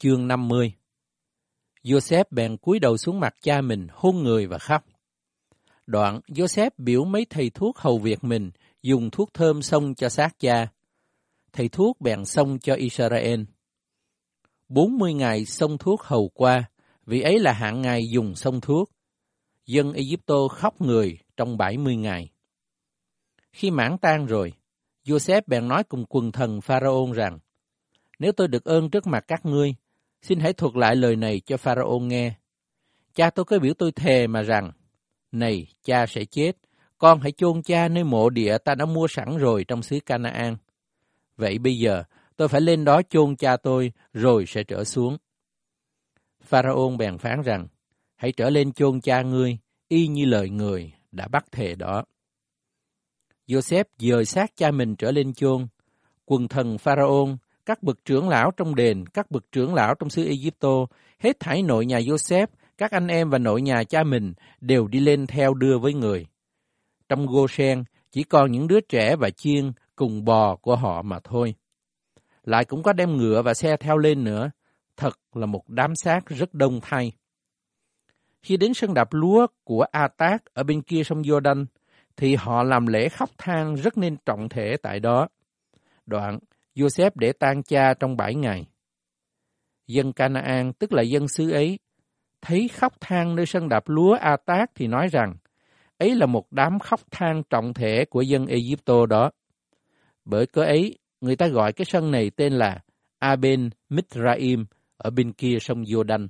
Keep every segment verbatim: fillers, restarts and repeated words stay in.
Chương năm mươi. Joseph bèn cúi đầu xuống mặt cha mình, hôn người và khóc. Đoạn, Joseph biểu mấy thầy thuốc hầu việc mình dùng thuốc thơm xông cho xác cha. Thầy thuốc bèn xông cho Israel. Bốn mươi ngày xông thuốc hầu qua, vì ấy là hạn ngày dùng xông thuốc. Dân Ai-cập khóc người trong bảy mươi ngày. Khi mãn tang rồi, Joseph bèn nói cùng quần thần Pharaoh rằng, nếu tôi được ơn trước mặt các ngươi, xin hãy thuật lại lời này cho Pharaoh nghe. Cha tôi có biểu tôi thề mà rằng, này, cha sẽ chết, con hãy chôn cha nơi mộ địa ta đã mua sẵn rồi trong xứ Canaan. Vậy bây giờ, tôi phải lên đó chôn cha tôi, rồi sẽ trở xuống. Pharaoh bèn phán rằng, hãy trở lên chôn cha ngươi, y như lời người đã bắt thề đó. Joseph dời xác cha mình trở lên chôn. Quần thần Pharaoh, các bậc trưởng lão trong đền, các bậc trưởng lão trong xứ Ai-cập, hết thảy nội nhà Joseph, các anh em và nội nhà cha mình đều đi lên theo đưa với người. Trong Goshen chỉ còn những đứa trẻ và chiên cùng bò của họ mà thôi. Lại cũng có đem ngựa và xe theo lên nữa. Thật là một đám xác rất đông thay. Khi đến sân đạp lúa của A-tác ở bên kia sông Giô-đanh, thì họ làm lễ khóc than rất nên trọng thể tại đó. Đoạn, Joseph để tang cha trong bảy ngày. Dân Canaan, tức là dân xứ ấy, thấy khóc than nơi sân đạp lúa A-tác thì nói rằng, ấy là một đám khóc than trọng thể của dân Ai-cập đó. Bởi cớ ấy, người ta gọi cái sân này tên là A-ben Mizraim ở bên kia sông Giô-đanh.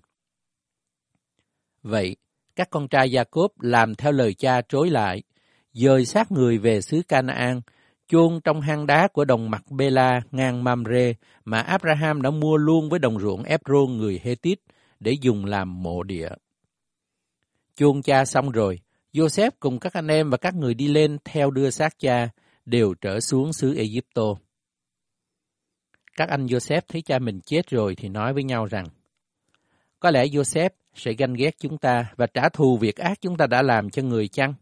Vậy, các con trai Gia-cốp làm theo lời cha trối lại, dời xác người về xứ Canaan, chôn trong hang đá của đồng Mạc Bê-la ngang Mamre mà Abraham đã mua luôn với đồng ruộng Epron người Hethit để dùng làm mộ địa. Chôn cha xong rồi, Joseph cùng các anh em và các người đi lên theo đưa xác cha đều trở xuống xứ Ai-cập. Các anh Joseph thấy cha mình chết rồi thì nói với nhau rằng, có lẽ Joseph sẽ ganh ghét chúng ta và trả thù việc ác chúng ta đã làm cho người chăng?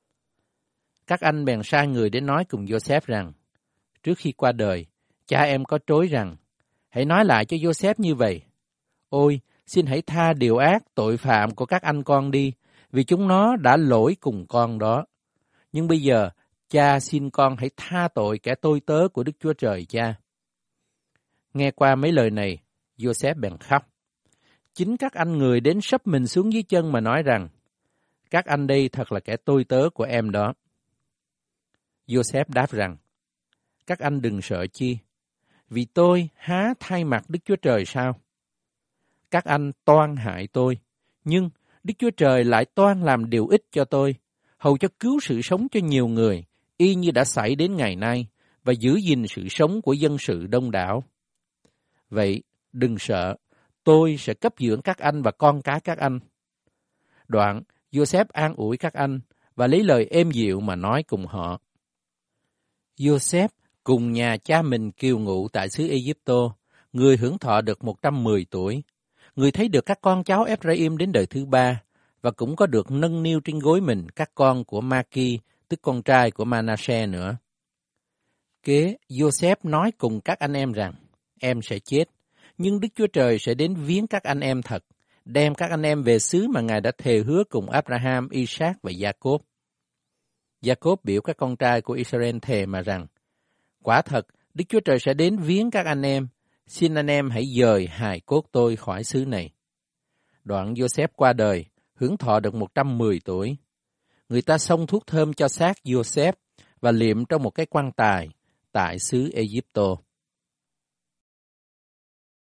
Các anh bèn sai người đến nói cùng Joseph rằng, trước khi qua đời, cha em có trối rằng, hãy nói lại cho Joseph như vậy. Ôi, xin hãy tha điều ác, tội phạm của các anh con đi, vì chúng nó đã lỗi cùng con đó. Nhưng bây giờ, cha xin con hãy tha tội kẻ tôi tớ của Đức Chúa Trời cha. Nghe qua mấy lời này, Joseph bèn khóc. Chính các anh người đến sấp mình xuống dưới chân mà nói rằng, các anh đây thật là kẻ tôi tớ của em đó. Joseph đáp rằng, các anh đừng sợ chi, vì tôi há thay mặt Đức Chúa Trời sao? Các anh toan hại tôi, nhưng Đức Chúa Trời lại toan làm điều ích cho tôi, hầu cho cứu sự sống cho nhiều người, y như đã xảy đến ngày nay, và giữ gìn sự sống của dân sự đông đảo. Vậy, đừng sợ, tôi sẽ cấp dưỡng các anh và con cái các anh. Đoạn, Joseph an ủi các anh, và lấy lời êm dịu mà nói cùng họ. Joseph cùng nhà cha mình kiều ngụ tại xứ Ai-cập, người hưởng thọ được một trăm mười tuổi. Người thấy được các con cháu Ephraim đến đời thứ ba, và cũng có được nâng niu trên gối mình các con của Ma-ki, tức con trai của Ma-na-se nữa. Kế, Joseph nói cùng các anh em rằng, em sẽ chết, nhưng Đức Chúa Trời sẽ đến viếng các anh em thật, đem các anh em về xứ mà Ngài đã thề hứa cùng Abraham, Isaac và Gia-cốp. Gia-cốp biểu các con trai của Israel thề mà rằng, quả thật, Đức Chúa Trời sẽ đến viếng các anh em, xin anh em hãy dời hài cốt tôi khỏi xứ này. Đoạn Joseph qua đời, hưởng thọ được một trăm mười tuổi. Người ta xông thuốc thơm cho xác Joseph và liệm trong một cái quan tài tại xứ Ai-cập.